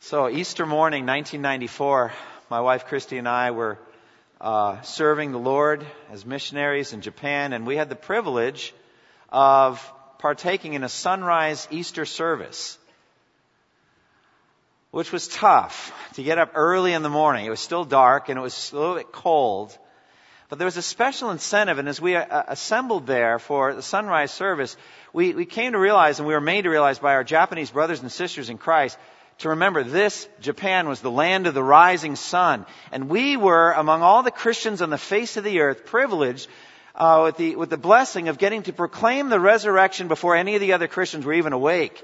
So Easter morning, 1994, my wife Christy and I were serving the Lord as missionaries in Japan, and we had the privilege of partaking in a sunrise Easter service, which was tough to get up early in the morning. It was still dark and it was a little bit cold, but there was a special incentive, and as we assembled there for the sunrise service, we came to realize, and we were made to realize by our Japanese brothers and sisters in Christ, to remember this Japan was the land of the rising sun. And we were, among all the Christians on the face of the earth, privileged with the blessing of getting to proclaim the resurrection before any of the other Christians were even awake.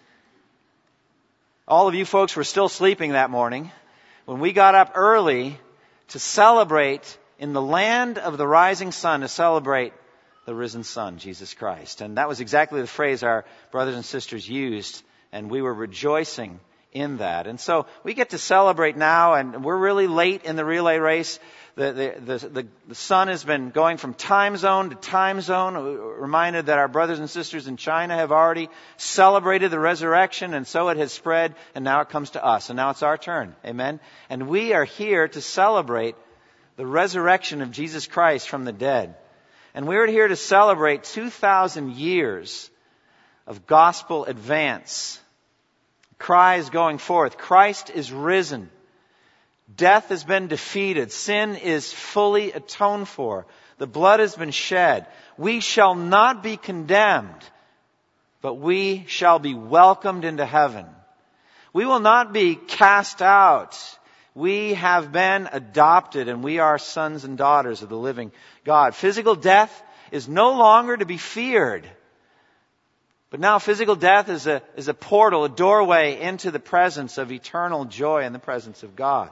All of you folks were still sleeping that morning when we got up early to celebrate in the land of the rising sun, to celebrate the risen Son, Jesus Christ. And that was exactly the phrase our brothers and sisters used, and we were rejoicing in that. And so we get to celebrate now, and we're really late in the relay race. The sun has been going from time zone to time zone. We're reminded that our brothers and sisters in China have already celebrated the resurrection, and so it has spread, and now it comes to us, and now it's our turn. Amen? And we are here to celebrate the resurrection of Jesus Christ from the dead. And we're here to celebrate 2,000 years of gospel advance. Cries going forth. Christ is risen. Death has been defeated. Sin is fully atoned for. The blood has been shed. We shall not be condemned, but we shall be welcomed into heaven. We will not be cast out. We have been adopted, and we are sons and daughters of the living God. Physical death is no longer to be feared. But now physical death is a portal, a doorway into the presence of eternal joy in the presence of God.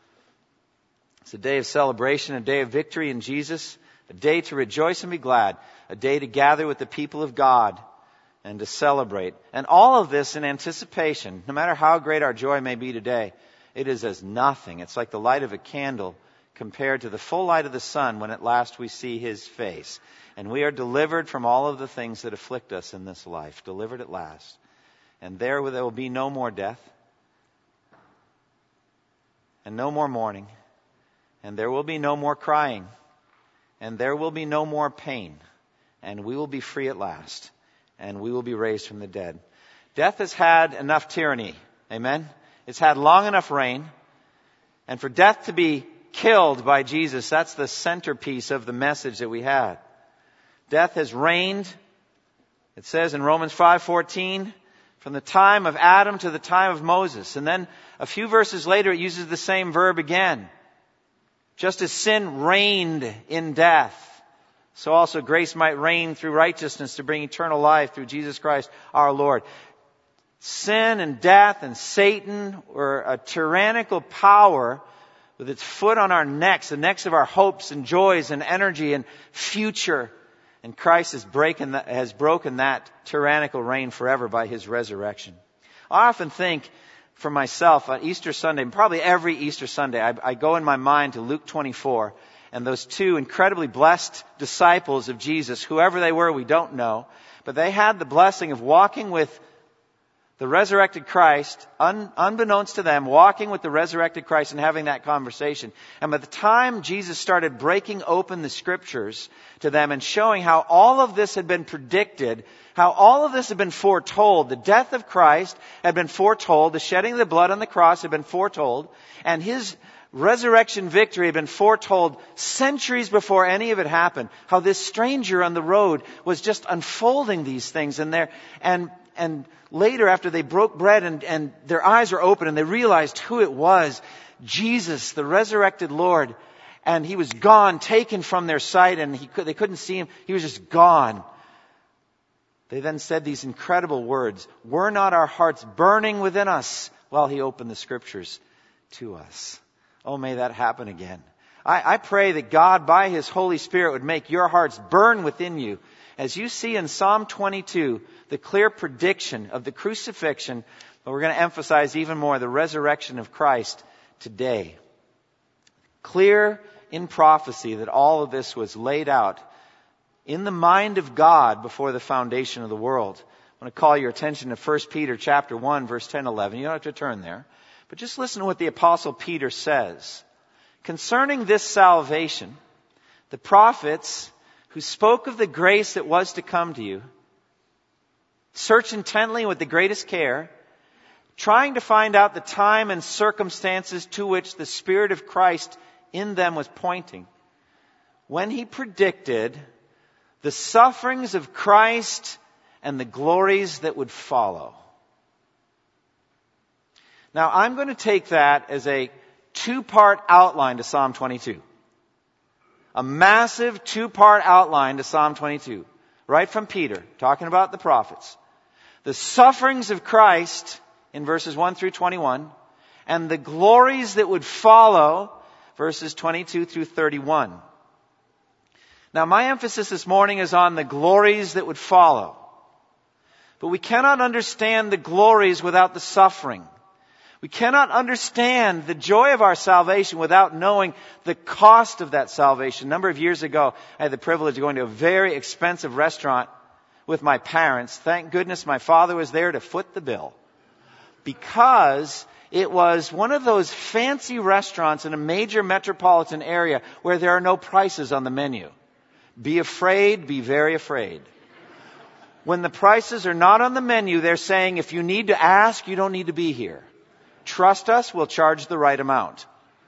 It's a day of celebration, a day of victory in Jesus, a day to rejoice and be glad, a day to gather with the people of God and to celebrate. And all of this in anticipation, no matter how great our joy may be today, it is as nothing. It's like the light of a candle compared to the full light of the sun when at last we see His face. And we are delivered from all of the things that afflict us in this life. Delivered at last. And there will be no more death. And no more mourning. And there will be no more crying. And there will be no more pain. And we will be free at last. And we will be raised from the dead. Death has had enough tyranny. Amen? It's had long enough reign. And for death to be killed by Jesus, that's the centerpiece of the message that we had. Death has reigned, it says in Romans 5:14, from the time of Adam to the time of Moses. And then a few verses later it uses the same verb again. Just as sin reigned in death, so also grace might reign through righteousness to bring eternal life through Jesus Christ our Lord. Sin and death and Satan were a tyrannical power with its foot on our necks, the necks of our hopes and joys and energy and future. And Christ has broken that tyrannical reign forever by His resurrection. I often think for myself on Easter Sunday, and probably every Easter Sunday, I go in my mind to Luke 24 and those two incredibly blessed disciples of Jesus, whoever they were, we don't know, but they had the blessing of walking with the resurrected Christ, unbeknownst to them, walking with the resurrected Christ and having that conversation. And by the time Jesus started breaking open the Scriptures to them and showing how all of this had been predicted, how all of this had been foretold, the death of Christ had been foretold, the shedding of the blood on the cross had been foretold, and His resurrection victory had been foretold centuries before any of it happened. How this stranger on the road was just unfolding these things and later, after they broke bread and their eyes were open and they realized who it was, Jesus, the resurrected Lord, and He was gone, taken from their sight, and they couldn't see Him. He was just gone. They then said these incredible words, "Were not our hearts burning within us while He opened the Scriptures to us?" Oh, may that happen again. I pray that God, by His Holy Spirit, would make your hearts burn within you as you see in Psalm 22 the clear prediction of the crucifixion, but we're going to emphasize even more the resurrection of Christ today. Clear in prophecy that all of this was laid out in the mind of God before the foundation of the world. I want to call your attention to 1 Peter chapter 1, verse 10, 11. You don't have to turn there. But just listen to what the Apostle Peter says. Concerning this salvation, the prophets who spoke of the grace that was to come to you, search intently with the greatest care, trying to find out the time and circumstances to which the Spirit of Christ in them was pointing, when he predicted the sufferings of Christ and the glories that would follow. Now, I'm going to take that as a two-part outline to Psalm 22. A massive two-part outline to Psalm 22. Right from Peter, talking about the prophets. The sufferings of Christ in verses 1 through 21, and the glories that would follow, verses 22 through 31. Now, my emphasis this morning is on the glories that would follow. But we cannot understand the glories without the suffering. We cannot understand the joy of our salvation without knowing the cost of that salvation. A number of years ago, I had the privilege of going to a very expensive restaurant with my parents. Thank goodness my father was there to foot the bill, because it was one of those fancy restaurants in a major metropolitan area where there are no prices on the menu. Be afraid, be very afraid. When the prices are not on the menu, they're saying, if you need to ask, you don't need to be here. Trust us, we'll charge the right amount.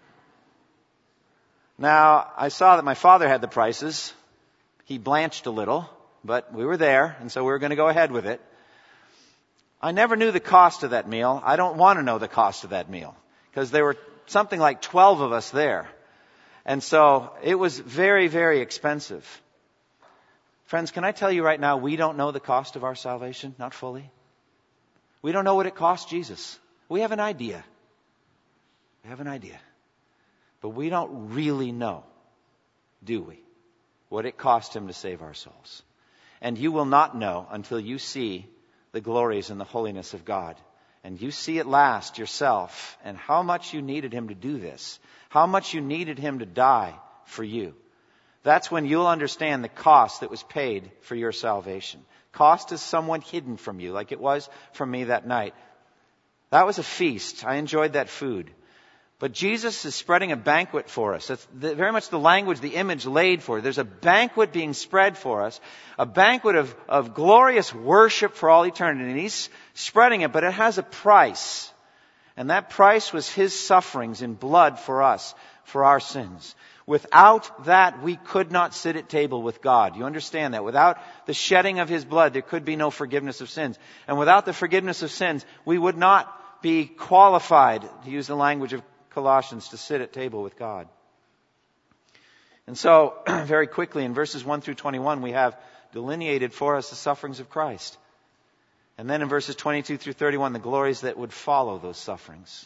Now, I saw that my father had the prices. He blanched a little, but we were there, and so we were going to go ahead with it. I never knew the cost of that meal. I don't want to know the cost of that meal, because there were something like 12 of us there. And so it was very, very expensive. Friends, can I tell you right now, we don't know the cost of our salvation, not fully. We don't know what it cost Jesus. We have an idea. We have an idea. But we don't really know, do we, what it cost him to save our souls. And you will not know until you see the glories and the holiness of God. And you see at last yourself and how much you needed him to do this. How much you needed him to die for you. That's when you'll understand the cost that was paid for your salvation. Cost is somewhat hidden from you, like it was from me that night. That was a feast. I enjoyed that food. But Jesus is spreading a banquet for us. That's very much the language, the image laid for it. There's a banquet being spread for us. A banquet of glorious worship for all eternity. And he's spreading it, but it has a price. And that price was his sufferings in blood for us, for our sins. Without that, we could not sit at table with God. You understand that? Without the shedding of his blood, there could be no forgiveness of sins. And without the forgiveness of sins, we would not be qualified, to use the language of Colossians, to sit at table with God. And so, very quickly, in verses 1 through 21, we have delineated for us the sufferings of Christ. And then in verses 22 through 31, the glories that would follow those sufferings.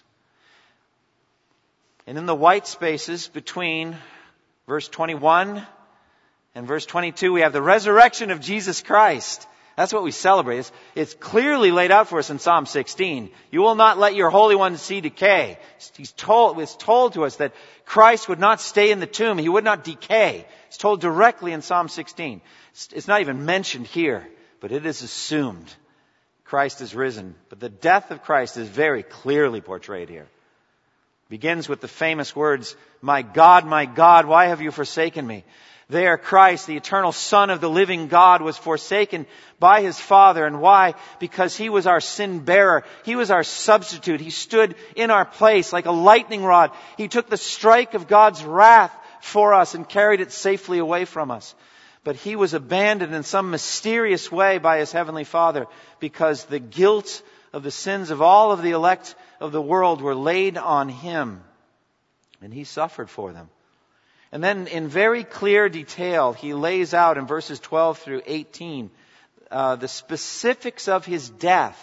And in the white spaces between verse 21 and verse 22, we have the resurrection of Jesus Christ. That's what we celebrate. It's clearly laid out for us in Psalm 16. You will not let your Holy One see decay. It's told to us that Christ would not stay in the tomb. He would not decay. It's told directly in Psalm 16. It's not even mentioned here, but it is assumed. Christ is risen. But the death of Christ is very clearly portrayed here. It begins with the famous words, my God, why have you forsaken me? There, Christ, the eternal Son of the living God, was forsaken by his Father. And why? Because he was our sin bearer. He was our substitute. He stood in our place like a lightning rod. He took the strike of God's wrath for us and carried it safely away from us. But he was abandoned in some mysterious way by his heavenly Father, because the guilt of the sins of all of the elect of the world were laid on him. And he suffered for them. And then in very clear detail, he lays out in verses 12 through 18 the specifics of his death.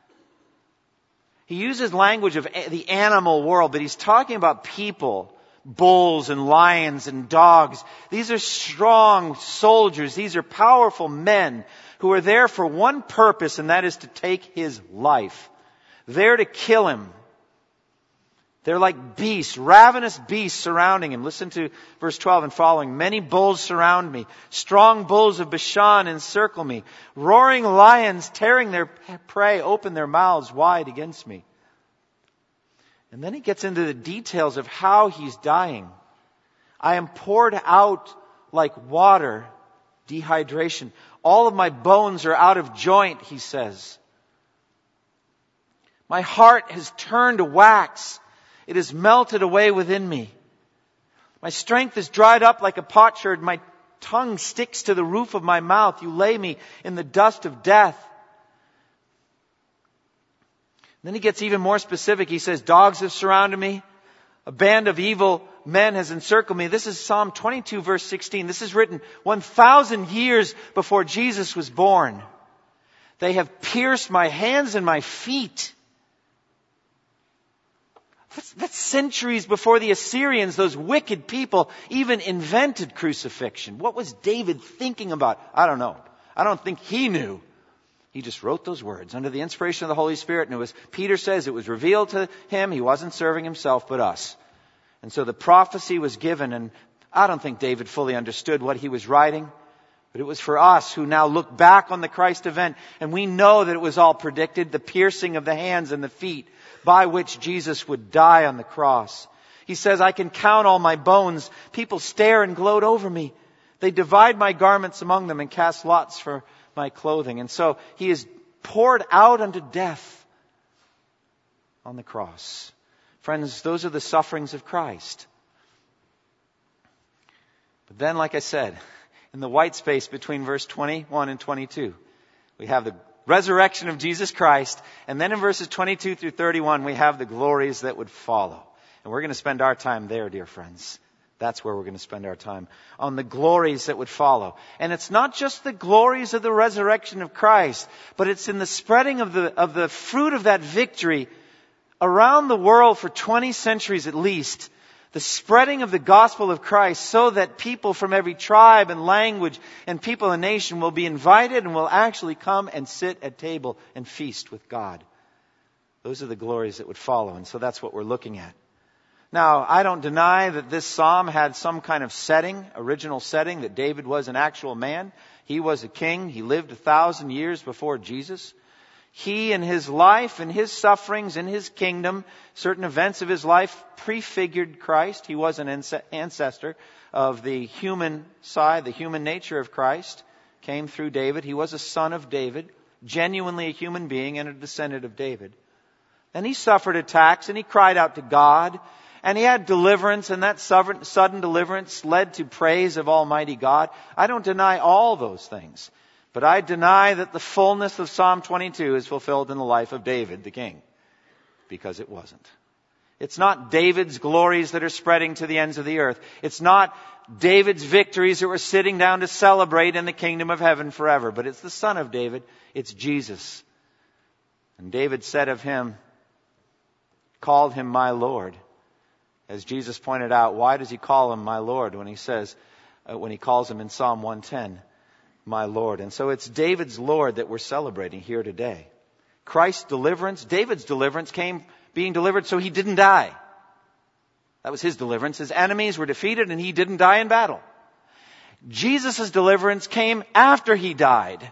He uses language of the animal world, but he's talking about people, bulls and lions and dogs. These are strong soldiers. These are powerful men who are there for one purpose, and that is to take his life. There to kill him. They're like beasts, ravenous beasts surrounding him. Listen to verse 12 and following. Many bulls surround me. Strong bulls of Bashan encircle me. Roaring lions tearing their prey open their mouths wide against me. And then he gets into the details of how he's dying. I am poured out like water, dehydration. All of my bones are out of joint, he says. My heart has turned to wax. It has melted away within me. My strength is dried up like a potsherd. My tongue sticks to the roof of my mouth. You lay me in the dust of death. Then he gets even more specific. He says, dogs have surrounded me. A band of evil men has encircled me. This is Psalm 22, verse 16. This is written 1,000 years before Jesus was born. They have pierced my hands and my feet. That's centuries before the Assyrians, those wicked people, even invented crucifixion. What was David thinking about? I don't know. I don't think he knew. He just wrote those words under the inspiration of the Holy Spirit. And Peter says, it was revealed to him. He wasn't serving himself, but us. And so the prophecy was given. And I don't think David fully understood what he was writing. But it was for us who now look back on the Christ event. And we know that it was all predicted. The piercing of the hands and the feet by which Jesus would die on the cross. He says, I can count all my bones. People stare and gloat over me. They divide my garments among them and cast lots for my clothing. And so he is poured out unto death on the cross. Friends, those are the sufferings of Christ. But then, like I said, in the white space between verse 21 and 22, we have the resurrection of Jesus Christ. And then in verses 22 through 31, we have the glories that would follow. And we're going to spend our time there, dear friends. That's where we're going to spend our time, on the glories that would follow. And it's not just the glories of the resurrection of Christ, but it's in the spreading of the fruit of that victory around the world for 20 centuries at least. The spreading of the gospel of Christ so that people from every tribe and language and people and nation will be invited and will actually come and sit at table and feast with God. Those are the glories that would follow. And so that's what we're looking at. Now, I don't deny that this psalm had some kind of setting, original setting, that David was an actual man. He was a king. He lived 1,000 years before Jesus. He in his life and his sufferings in his kingdom, certain events of his life prefigured Christ. He was an ancestor of the human side, the human nature of Christ, came through David. He was a son of David, genuinely a human being and a descendant of David. And he suffered attacks and he cried out to God. And he had deliverance, and that sudden deliverance led to praise of Almighty God. I don't deny all those things. But I deny that the fullness of Psalm 22 is fulfilled in the life of David, the king. Because it wasn't. It's not David's glories that are spreading to the ends of the earth. It's not David's victories that we're sitting down to celebrate in the kingdom of heaven forever. But it's the Son of David. It's Jesus. And David said of him, called him my Lord. As Jesus pointed out, why does he call him my Lord when he says, when he calls him in Psalm 110, my Lord? And so it's David's Lord that we're celebrating here today. Christ's deliverance, David's deliverance came being delivered so he didn't die. That was his deliverance. His enemies were defeated and he didn't die in battle. Jesus' deliverance came after he died.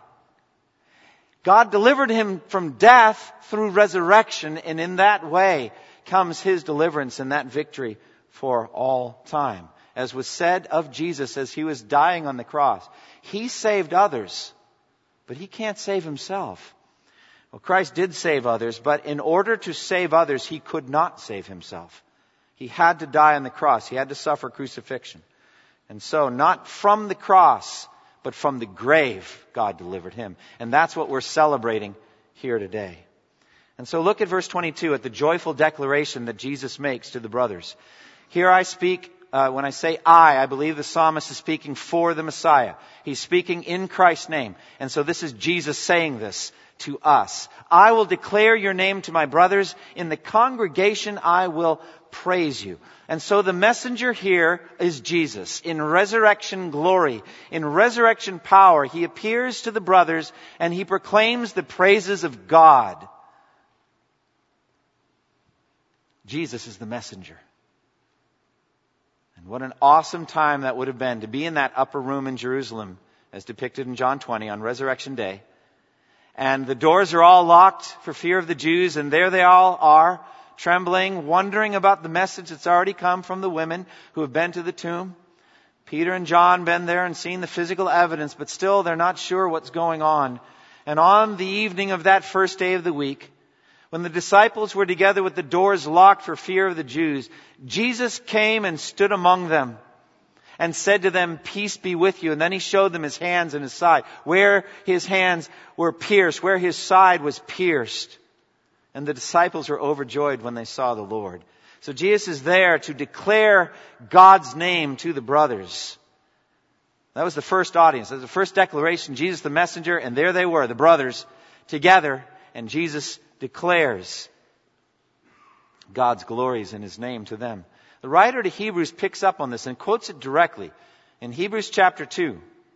God delivered him from death through resurrection, and in that way comes his deliverance and that victory for all time. As was said of Jesus as he was dying on the cross, he saved others, but he can't save himself. Well, Christ did save others, but in order to save others, he could not save himself. He had to die on the cross. He had to suffer crucifixion. And so, not from the cross, but from the grave, God delivered him. And that's what we're celebrating here today. And so look at verse 22, at the joyful declaration that Jesus makes to the brothers. Here I speak, when I say I believe the psalmist is speaking for the Messiah. He's speaking in Christ's name. And so this is Jesus saying this to us. I will declare your name to my brothers. In the congregation I will praise you. And so the messenger here is Jesus. In resurrection glory, in resurrection power, he appears to the brothers and he proclaims the praises of God. Jesus is the messenger. And what an awesome time that would have been to be in that upper room in Jerusalem, as depicted in John 20 on Resurrection Day. And the doors are all locked for fear of the Jews, and there they all are, trembling, wondering about the message that's already come from the women who have been to the tomb. Peter and John been there and seen the physical evidence, but still they're not sure what's going on. And on the evening of that first day of the week, when the disciples were together with the doors locked for fear of the Jews, Jesus came and stood among them and said to them, "Peace be with you." And then he showed them his hands and his side, where his hands were pierced, where his side was pierced. And the disciples were overjoyed when they saw the Lord. So Jesus is there to declare God's name to the brothers. That was the first audience. That was the first declaration. Jesus the messenger, and there they were, the brothers, together. And Jesus declares God's glories in his name to them. The writer to Hebrews picks up on this and quotes it directly in Hebrews chapter 2.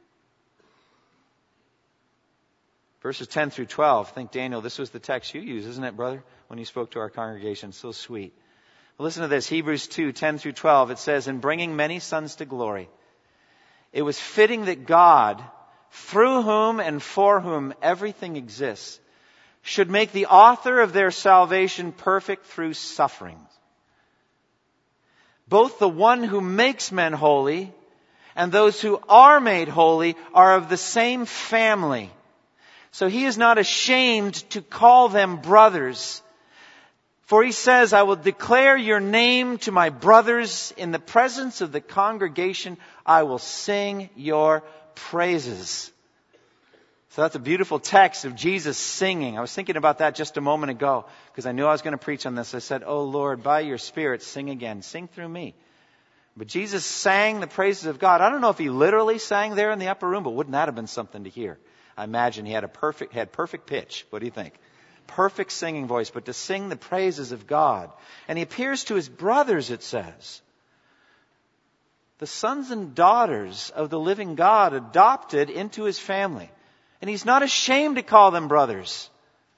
Verses 10 through 12. I think, Daniel, this was the text you used, isn't it, brother? When you spoke to our congregation. So sweet. Well, listen to this. Hebrews 2, 10 through 12. It says, "In bringing many sons to glory, it was fitting that God, through whom and for whom everything exists, should make the author of their salvation perfect through sufferings. Both the one who makes men holy and those who are made holy are of the same family. So he is not ashamed to call them brothers. For he says, 'I will declare your name to my brothers. In the presence of the congregation, I will sing your praises.'" So that's a beautiful text of Jesus singing. I was thinking about that just a moment ago because I knew I was going to preach on this. I said, "Oh Lord, by your Spirit, sing again. Sing through me." But Jesus sang the praises of God. I don't know if he literally sang there in the upper room, but wouldn't that have been something to hear? I imagine he had perfect pitch. What do you think? Perfect singing voice, but to sing the praises of God. And he appears to his brothers, it says. The sons and daughters of the living God adopted into his family. And he's not ashamed to call them brothers.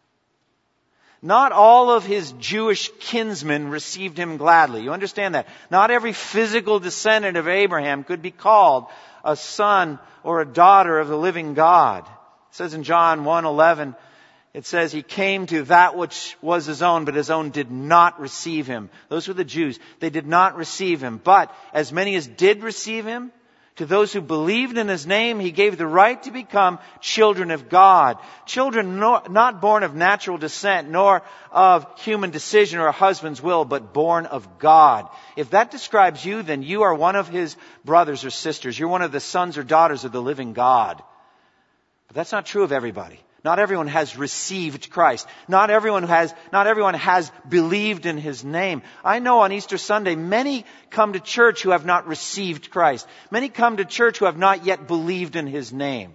Not all of his Jewish kinsmen received him gladly. You understand that? Not every physical descendant of Abraham could be called a son or a daughter of the living God. It says in John 1:11, it says he came to that which was his own, but his own did not receive him. Those were the Jews. They did not receive him. But as many as did receive him, to those who believed in his name, he gave the right to become children of God. Children not born of natural descent, nor of human decision or a husband's will, but born of God. If that describes you, then you are one of his brothers or sisters. You're one of the sons or daughters of the living God. But that's not true of everybody. Not everyone has received Christ. Not everyone has believed in his name. I know on Easter Sunday, many come to church who have not received Christ. Many come to church who have not yet believed in his name.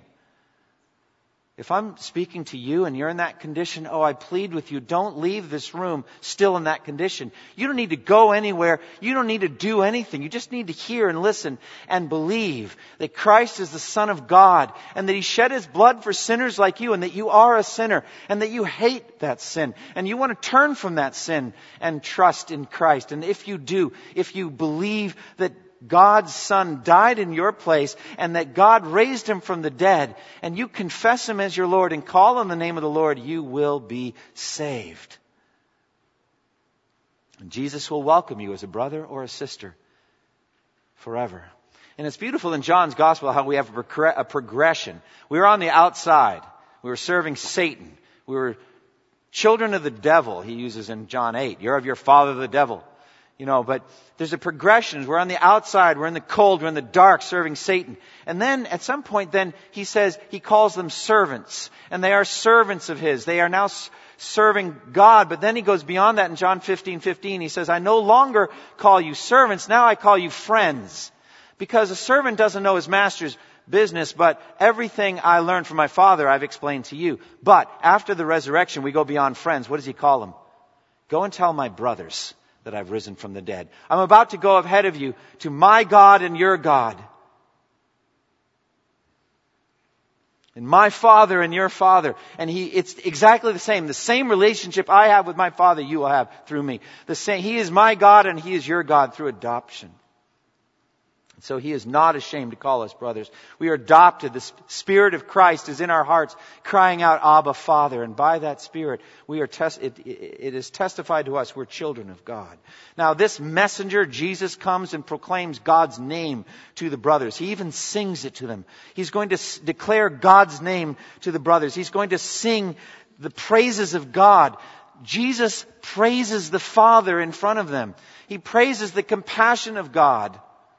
If I'm speaking to you and you're in that condition, I plead with you, don't leave this room still in that condition. You don't need to go anywhere. You don't need to do anything. You just need to hear and listen and believe that Christ is the Son of God and that he shed his blood for sinners like you and that you are a sinner and that you hate that sin and you want to turn from that sin and trust in Christ. And if you do, if you believe that God's Son died in your place and that God raised him from the dead and you confess him as your Lord and call on the name of the Lord, you will be saved. And Jesus will welcome you as a brother or a sister forever. And it's beautiful in John's Gospel how we have a progression. We were on the outside. We were serving Satan. We were children of the devil, he uses in John 8. You're of your father the devil. But there's a progression. We're on the outside. We're in the cold. We're in the dark serving Satan. And then at some point then he says, he calls them servants. And they are servants of his. They are now serving God. But then he goes beyond that in John 15:15. He says, I no longer call you servants. Now I call you friends. Because a servant doesn't know his master's business, but everything I learned from my Father I've explained to you. But after the resurrection, we go beyond friends. What does he call them? Go and tell my brothers that I've risen from the dead. I'm about to go ahead of you to my God and your God. And my Father and your Father. And it's exactly the same relationship I have with my Father you will have through me. He is my God and he is your God through adoption. So He is not ashamed to call us brothers. We are adopted. The Spirit of Christ is in our hearts, crying out, Abba, Father. And by that Spirit, it is testified to us we're children of God. Now this messenger, Jesus, comes and proclaims God's name to the brothers. He even sings it to them. He's going to declare God's name to the brothers. He's going to sing the praises of God. Jesus praises the Father in front of them. He praises the compassion of God.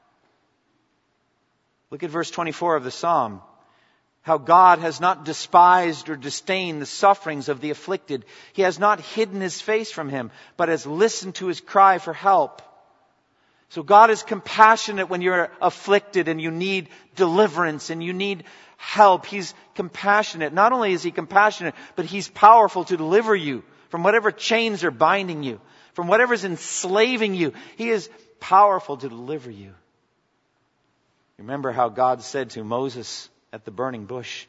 Look at verse 24 of the Psalm. How God has not despised or disdained the sufferings of the afflicted. He has not hidden His face from him, but has listened to his cry for help. So God is compassionate when you're afflicted and you need deliverance and you need help. He's compassionate. Not only is He compassionate, but He's powerful to deliver you from whatever chains are binding you, from whatever's enslaving you. He is powerful to deliver you. Remember how God said to Moses at the burning bush,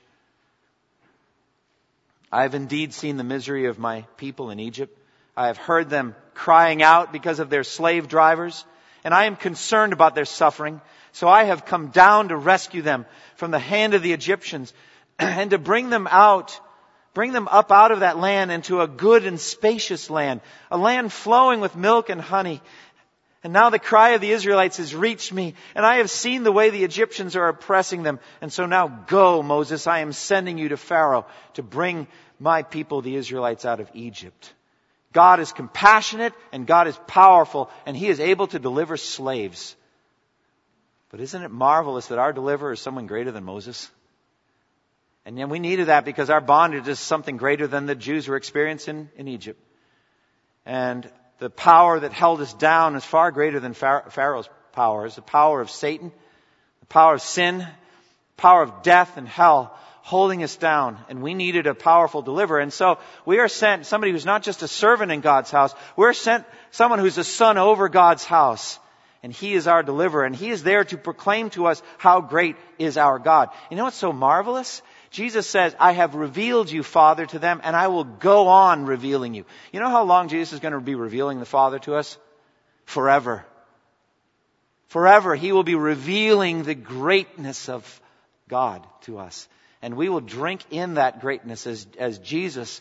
I have indeed seen the misery of my people in Egypt. I have heard them crying out because of their slave drivers, and I am concerned about their suffering. So I have come down to rescue them from the hand of the Egyptians and to bring them up out of that land into a good and spacious land, a land flowing with milk and honey. And now the cry of the Israelites has reached me, and I have seen the way the Egyptians are oppressing them. And so now go, Moses, I am sending you to Pharaoh to bring my people, the Israelites, out of Egypt. God is compassionate and God is powerful, and He is able to deliver slaves. But isn't it marvelous that our deliverer is someone greater than Moses? And yet we needed that because our bondage is something greater than the Jews were experiencing in Egypt. And the power that held us down is far greater than Pharaoh's power. It's the power of Satan, the power of sin, the power of death and hell holding us down. And we needed a powerful deliverer. And so we are sent somebody who's not just a servant in God's house. We're sent someone who's a son over God's house. And He is our deliverer. And He is there to proclaim to us how great is our God. You know what's so marvelous? Jesus says, I have revealed you, Father, to them, and I will go on revealing you. You know how long Jesus is going to be revealing the Father to us? Forever. Forever. He will be revealing the greatness of God to us. And we will drink in that greatness as Jesus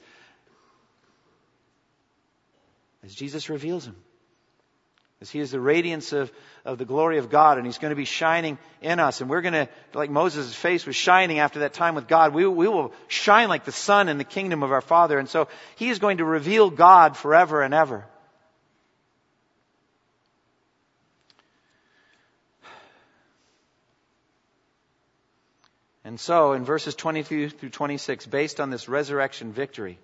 reveals Him. As He is the radiance of the glory of God, and He's going to be shining in us. And we're going to, like Moses' face was shining after that time with God, we will shine like the sun in the kingdom of our Father. And so He is going to reveal God forever and ever. And so in verses 22 through 26, based on this resurrection victory,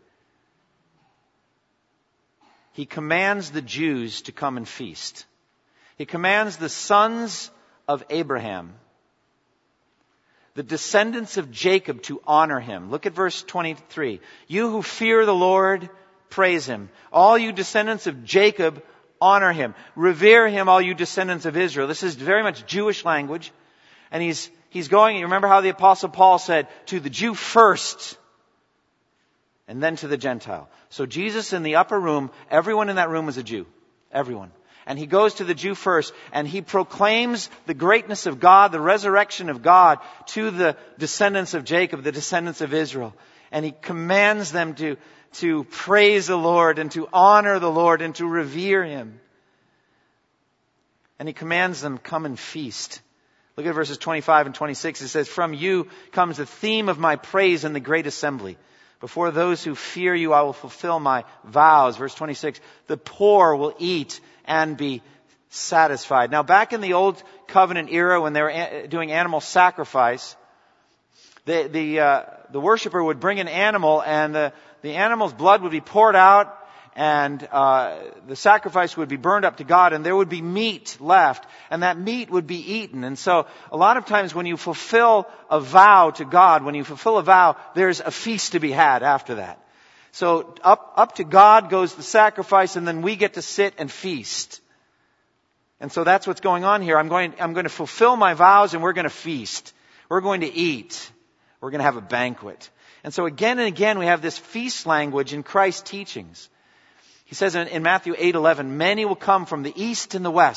He commands the Jews to come and feast. He commands the sons of Abraham, the descendants of Jacob, to honor Him. Look at verse 23. You who fear the Lord, praise Him. All you descendants of Jacob, honor Him. Revere Him, all you descendants of Israel. This is very much Jewish language. And he's going, you remember how the Apostle Paul said, to the Jew first, and then to the Gentile. So Jesus in the upper room, everyone in that room was a Jew. Everyone. And He goes to the Jew first, and He proclaims the greatness of God, the resurrection of God, to the descendants of Jacob, the descendants of Israel. And He commands them to praise the Lord, and to honor the Lord, and to revere Him. And He commands them, come and feast. Look at verses 25 and 26. It says, from you comes the theme of my praise in the great assembly. Before those who fear you, I will fulfill my vows. Verse 26, the poor will eat and be satisfied. Now, back in the Old Covenant era, when they were doing animal sacrifice, the worshiper would bring an animal, and the animal's blood would be poured out, and the sacrifice would be burned up to God, and there would be meat left, and that meat would be eaten. And so a lot of times when you fulfill a vow to God, when you fulfill a vow, there's a feast to be had after that. So up to God goes the sacrifice, and then we get to sit and feast. And so that's what's going on here. I'm going to fulfill my vows, and we're going to feast. We're going to eat. We're going to have a banquet. And so again and again we have this feast language in Christ's teachings. He says in Matthew 8:11, many will come from the east and the west,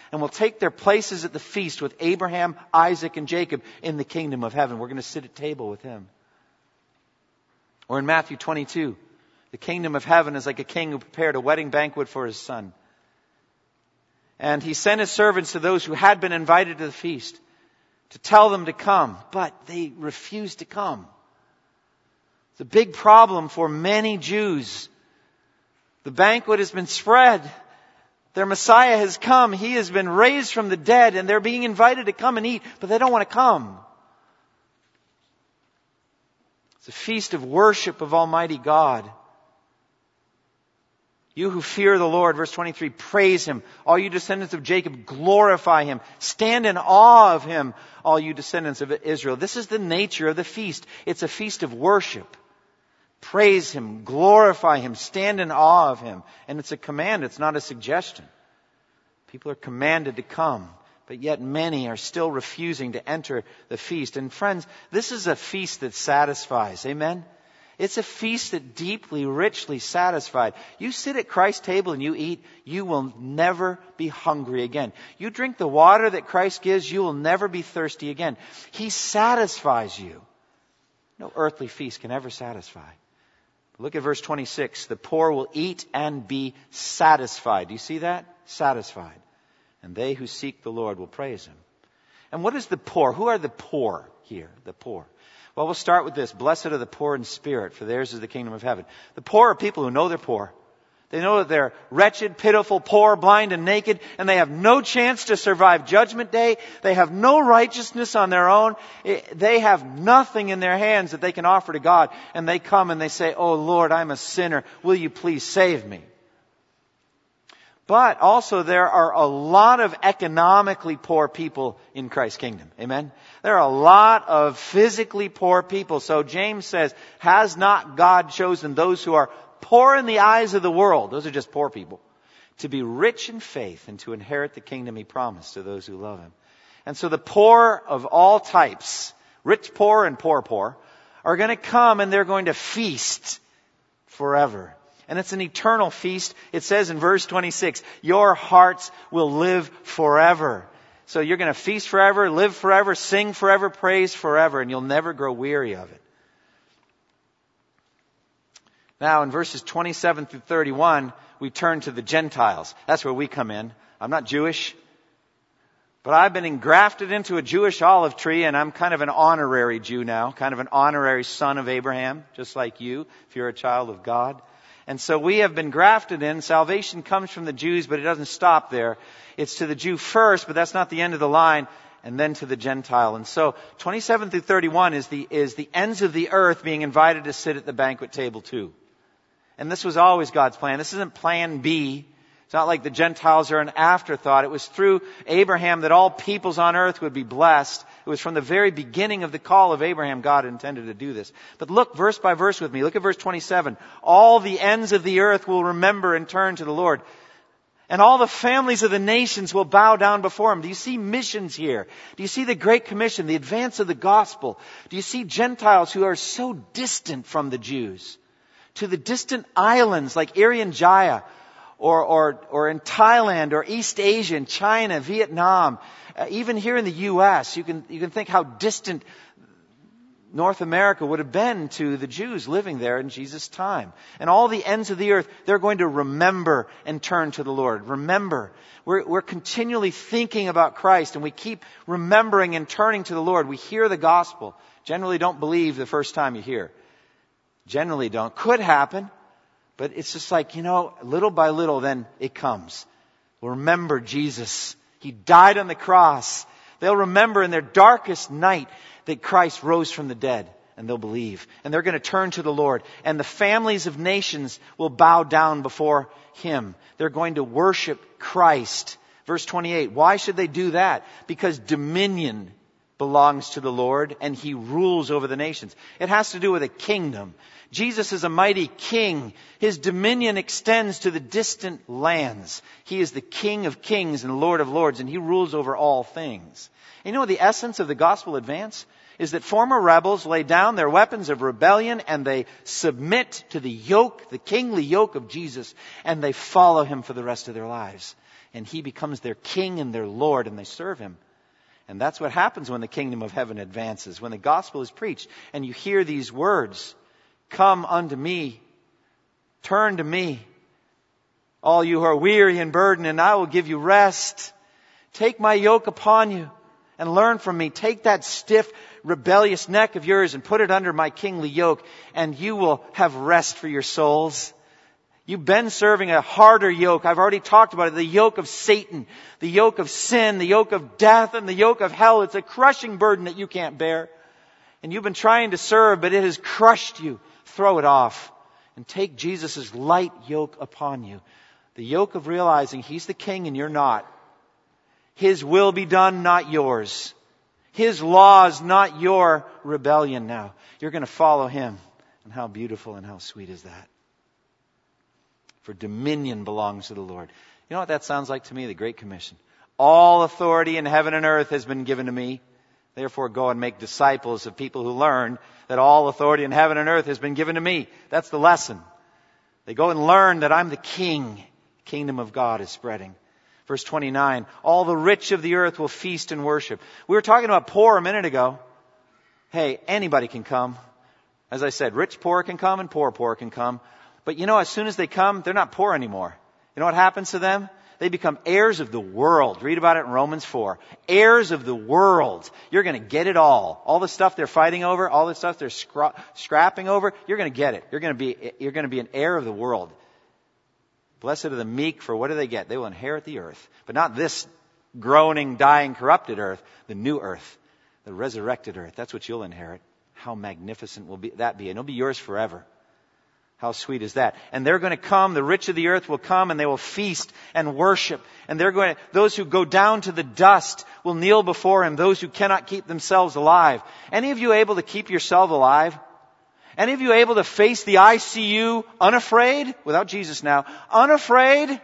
and will take their places at the feast with Abraham, Isaac, and Jacob in the kingdom of heaven. We're going to sit at table with him. Or in Matthew 22, the kingdom of heaven is like a king who prepared a wedding banquet for his son. And he sent his servants to those who had been invited to the feast to tell them to come, but they refused to come. It's a big problem for many Jews. The banquet has been spread. Their Messiah has come. He has been raised from the dead, and they're being invited to come and eat, but they don't want to come. It's a feast of worship of Almighty God. You who fear the Lord, verse 23, praise Him. All you descendants of Jacob, glorify Him. Stand in awe of Him, all you descendants of Israel. This is the nature of the feast. It's a feast of worship. Praise Him, glorify Him, stand in awe of Him. And it's a command, it's not a suggestion. People are commanded to come, but yet many are still refusing to enter the feast. And friends, this is a feast that satisfies. Amen? It's a feast that deeply, richly satisfies. You sit at Christ's table and you eat, you will never be hungry again. You drink the water that Christ gives, you will never be thirsty again. He satisfies you. No earthly feast can ever satisfy. Look at verse 26. The poor will eat and be satisfied. Do you see that? Satisfied. And they who seek the Lord will praise Him. And what is the poor? Who are the poor here? The poor. Well, we'll start with this. Blessed are the poor in spirit, for theirs is the kingdom of heaven. The poor are people who know they're poor. They know that they're wretched, pitiful, poor, blind, and naked, and they have no chance to survive Judgment Day. They have no righteousness on their own. They have nothing in their hands that they can offer to God. And they come and they say, "Oh Lord, I'm a sinner. Will you please save me?" But also there are a lot of economically poor people in Christ's kingdom. Amen? There are a lot of physically poor people. So James says, has not God chosen those who are poor in the eyes of the world, those are just poor people, to be rich in faith and to inherit the kingdom He promised to those who love Him? And so the poor of all types, rich poor and poor poor, are going to come and they're going to feast forever. And it's an eternal feast. It says in verse 26, your hearts will live forever. So you're going to feast forever, live forever, sing forever, praise forever, and you'll never grow weary of it. Now in verses 27 through 31, we turn to the Gentiles. That's where we come in. I'm not Jewish, but I've been engrafted into a Jewish olive tree, and I'm kind of an honorary Jew now, kind of an honorary son of Abraham, just like you, if you're a child of God. And so we have been grafted in. Salvation comes from the Jews, but it doesn't stop there. It's to the Jew first, but that's not the end of the line, and then to the Gentile. And so 27 through 31 is the ends of the earth being invited to sit at the banquet table too. And this was always God's plan. This isn't plan B. It's not like the Gentiles are an afterthought. It was through Abraham that all peoples on earth would be blessed. It was from the very beginning of the call of Abraham God intended to do this. But look verse by verse with me. Look at verse 27. All the ends of the earth will remember and turn to the Lord. And all the families of the nations will bow down before Him. Do you see missions here? Do you see the Great Commission, the advance of the gospel? Do you see Gentiles who are so distant from the Jews? To the distant islands like Irian Jaya, or in Thailand, or East Asia, and China, Vietnam, even here in the U.S., you can think how distant North America would have been to the Jews living there in Jesus' time. And all the ends of the earth, they're going to remember and turn to the Lord. Remember. We're continually thinking about Christ, and we keep remembering and turning to the Lord. We hear the gospel. Generally don't believe the first time you hear. Generally don't. Could happen. But it's just like, little by little, then it comes. We'll remember Jesus. He died on the cross. They'll remember in their darkest night that Christ rose from the dead, and they'll believe. And they're going to turn to the Lord. And the families of nations will bow down before Him. They're going to worship Christ. Verse 28. Why should they do that? Because dominion belongs to the Lord, and He rules over the nations. It has to do with a kingdom. Jesus is a mighty king. His dominion extends to the distant lands. He is the King of kings and Lord of lords, and He rules over all things. And the essence of the gospel advance is that former rebels lay down their weapons of rebellion and they submit to the yoke, the kingly yoke of Jesus, and they follow Him for the rest of their lives. And He becomes their King and their Lord, and they serve Him. And that's what happens when the kingdom of heaven advances. When the gospel is preached and you hear these words, "Come unto me, turn to me, all you who are weary and burdened, and I will give you rest. Take my yoke upon you and learn from me. Take that stiff, rebellious neck of yours and put it under my kingly yoke, and you will have rest for your souls." You've been serving a harder yoke. I've already talked about it. The yoke of Satan, the yoke of sin, the yoke of death, and the yoke of hell. It's a crushing burden that you can't bear. And you've been trying to serve, but it has crushed you. Throw it off and take Jesus' light yoke upon you. The yoke of realizing He's the King and you're not. His will be done, not yours. His laws, not your rebellion now. You're going to follow Him. And how beautiful and how sweet is that? For dominion belongs to the Lord. You know what that sounds like to me? The Great Commission. All authority in heaven and earth has been given to me. Therefore go and make disciples of people who learn that all authority in heaven and earth has been given to me. That's the lesson. They go and learn that I'm the King. Kingdom of God is spreading. Verse 29, all the rich of the earth will feast and worship. We were talking about poor a minute ago. Hey, anybody can come. As I said, rich poor can come and poor can come. But you know, as soon as they come, they're not poor anymore. You know what happens to them? They become heirs of the world. Read about it in Romans 4. Heirs of the world. You're going to get it all. All the stuff they're fighting over, all the stuff they're scrapping over, you're going to get it. You're going to be an heir of the world. Blessed are the meek, for what do they get? They will inherit the earth. But not this groaning, dying, corrupted earth. The new earth. The resurrected earth. That's what you'll inherit. How magnificent will that be? And it'll be yours forever. How sweet is that? And they're going to come, the rich of the earth will come and they will feast and worship. And those who go down to the dust will kneel before Him, those who cannot keep themselves alive. Any of you able to keep yourself alive? Any of you able to face the ICU unafraid? Without Jesus now. Unafraid?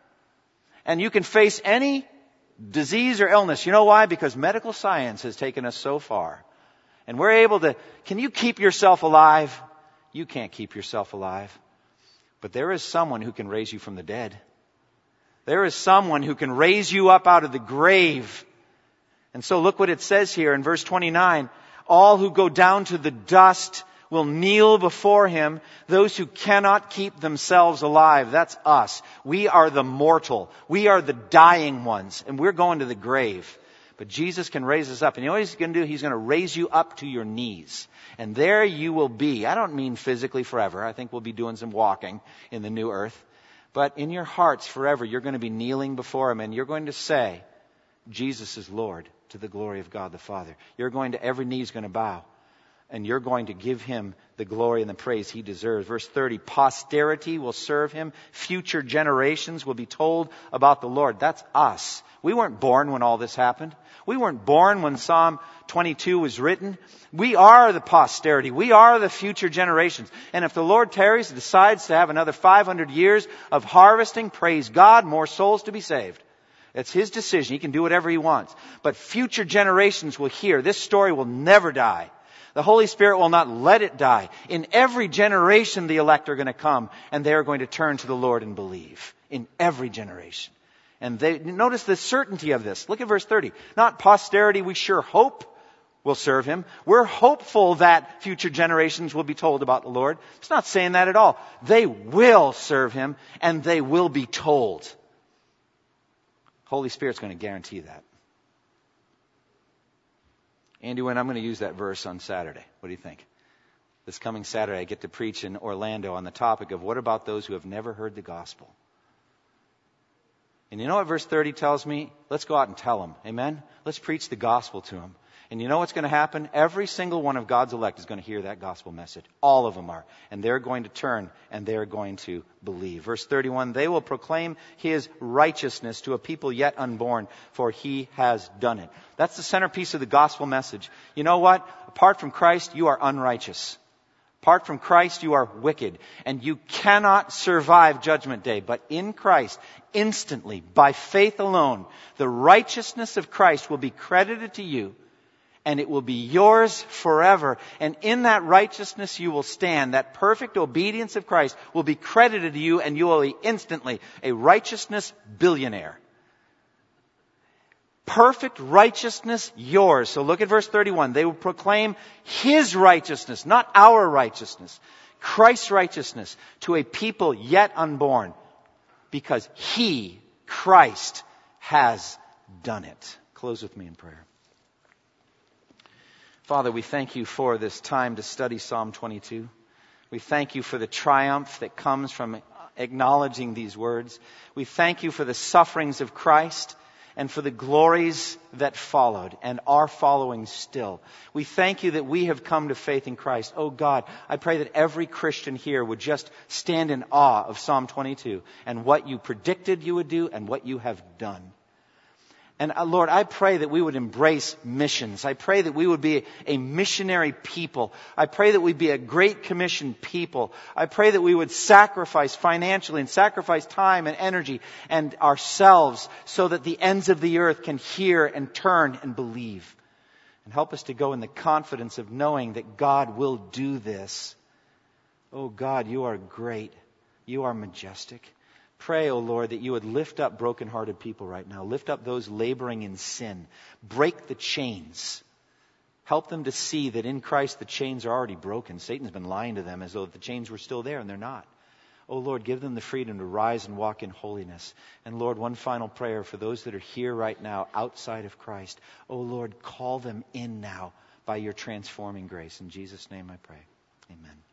And you can face any disease or illness. You know why? Because medical science has taken us so far. And we're able to, can you keep yourself alive? You can't keep yourself alive. But there is someone who can raise you from the dead. There is someone who can raise you up out of the grave. And so look what it says here in verse 29. All who go down to the dust will kneel before Him, those who cannot keep themselves alive. That's us. We are the mortal. We are the dying ones. And we're going to the grave. But Jesus can raise us up. And you know what He's going to do? He's going to raise you up to your knees. And there you will be. I don't mean physically forever. I think we'll be doing some walking in the new earth. But in your hearts forever, you're going to be kneeling before Him. And you're going to say, Jesus is Lord, to the glory of God the Father. Every knee is going to bow. And you're going to give Him the glory and the praise He deserves. Verse 30, posterity will serve Him. Future generations will be told about the Lord. That's us. We weren't born when all this happened. We weren't born when Psalm 22 was written. We are the posterity. We are the future generations. And if the Lord tarries and decides to have another 500 years of harvesting, praise God, more souls to be saved. It's His decision. He can do whatever He wants. But future generations will hear. This story will never die. The Holy Spirit will not let it die. In every generation, the elect are going to come, and they are going to turn to the Lord and believe. In every generation. And notice the certainty of this. Look at verse 30. Not posterity we sure hope will serve Him. We're hopeful that future generations will be told about the Lord. It's not saying that at all. They will serve Him, and they will be told. Holy Spirit's going to guarantee that. Andy, when I'm going to use that verse on Saturday. What do you think? This coming Saturday, I get to preach in Orlando on the topic of what about those who have never heard the gospel? And you know what verse 30 tells me? Let's go out and tell them. Amen? Let's preach the gospel to them. And you know what's going to happen? Every single one of God's elect is going to hear that gospel message. All of them are. And they're going to turn and they're going to believe. Verse 31, they will proclaim His righteousness to a people yet unborn, for He has done it. That's the centerpiece of the gospel message. You know what? Apart from Christ, you are unrighteous. Apart from Christ, you are wicked. And you cannot survive Judgment Day. But in Christ, instantly, by faith alone, the righteousness of Christ will be credited to you. And it will be yours forever. And in that righteousness you will stand. That perfect obedience of Christ will be credited to you, and you will be instantly a righteousness billionaire. Perfect righteousness yours. So look at verse 31. They will proclaim His righteousness, not our righteousness. Christ's righteousness to a people yet unborn. Because He, Christ, has done it. Close with me in prayer. Father, we thank You for this time to study Psalm 22. We thank You for the triumph that comes from acknowledging these words. We thank You for the sufferings of Christ and for the glories that followed and are following still. We thank You that we have come to faith in Christ. Oh God, I pray that every Christian here would just stand in awe of Psalm 22 and what You predicted You would do and what You have done. And Lord, I pray that we would embrace missions. I pray that we would be a missionary people. I pray that we'd be a Great Commission people. I pray that we would sacrifice financially and sacrifice time and energy and ourselves so that the ends of the earth can hear and turn and believe. And help us to go in the confidence of knowing that God will do this. Oh God, You are great. You are majestic. Pray, O Lord, that You would lift up brokenhearted people right now. Lift up those laboring in sin. Break the chains. Help them to see that in Christ the chains are already broken. Satan's been lying to them as though the chains were still there, and they're not. Oh Lord, give them the freedom to rise and walk in holiness. And Lord, one final prayer for those that are here right now outside of Christ. Oh Lord, call them in now by Your transforming grace. In Jesus' name I pray. Amen.